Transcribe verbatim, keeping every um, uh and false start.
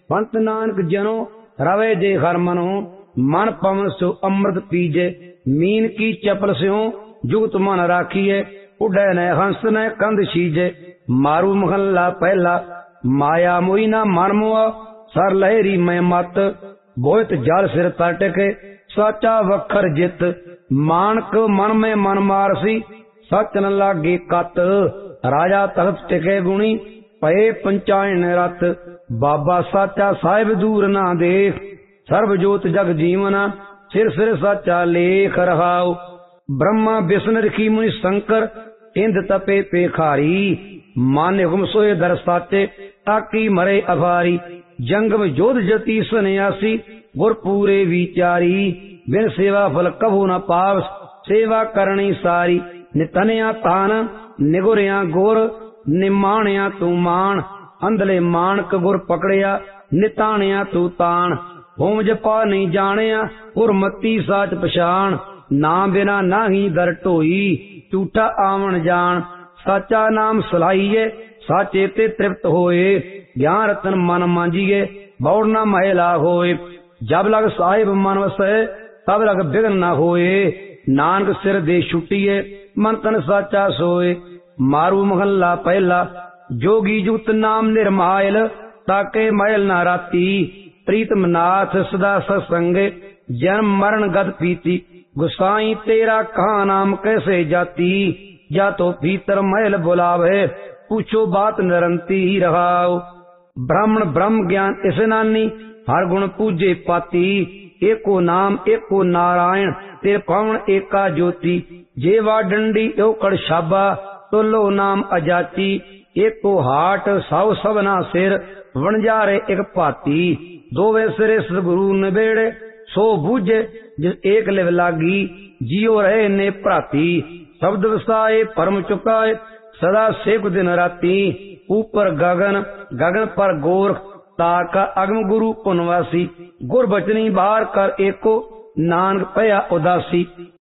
पंत नानक जनो रवे जे हर मनो, मन पवन सो अमृत पीजे। मीन की चपल स्यों जुगत मन राखिए, उड़ै न हंस न कंध सीजे। मारू महल्ला पहला, माया मोई ना मन मोआ, सर लहरी मैं मत। बोयत जल सिर तटके, साचा वखर जित। मानक मन में मन मारसी, सच न लागे कत। राजा तख्त टिके गुणी, पए पंचायन रत। बाबा साचा साहिब दूर ना देख, सर्व जोत जग जीवना, सिर सिर साचा लेख रहाओ। ब्रह्मा विष्णु रखी मुनि शंकर, इंद तपे पेखारी। मान हुकुम सोए दर साचे, ताकी मरे अभारी। जंगम जोध जति सन्यासी, गुर पूरे विचारी। बिन सेवा फल कभू न पावस, सेवा करनी सारी। नितनिया तान निगुरिया गुर, निमाणिया तू मान। अंधले मानक गुर पकड़िया, निताणिया तू तान। होम जपा नहीं जानिया, गुरमती साच पछाण। नाम बिना नाही दर ढोई, झूठा आवन जान। साचा नाम सलाहिए, साचे ते तृप्त होए। ज्ञान रतन मन मांजिए, बौड़ न महिला होए। जब लग साहिब मन वसै, तब लग बिघन न होए। नानक सिर दे छुट्टिए, मन तन साचा सोए। मारू महल्ला पहला, जोगी जुगत नाम निर्मायल। ताके महल न राती, प्रीतम नाथ सदा सत्संगे। जन्म मरण गद पीती, गुसाई तेरा कहा नाम कैसे जाती। जा तो भीतर महल बुलावे, पूछो बात निरंती रहाओ। ब्राह्मण ब्रह्म ज्ञान इस नानी, हर गुण पूजे पाती। एको नाम एको नारायण, तेरे पावन एका ज्योति। जेवा डंडी ओकड़ शाबा, तो लो नाम अजाची। एको हाट सौ सबना सिर, वणजारे एक भाती। दोवे सिरे सतगुरु निबेड़े, सो बूझे जिस एक लिव लागी। जियो रहे ने भ्राती, शब्द वसाए परम चुकाए। सदा सेक दिन राती, ऊपर गगन गगन पर गोरख। ताका अगम गुरु पुनवासी, गुर बचनी बाहर कर एको। नानक पया उदासी।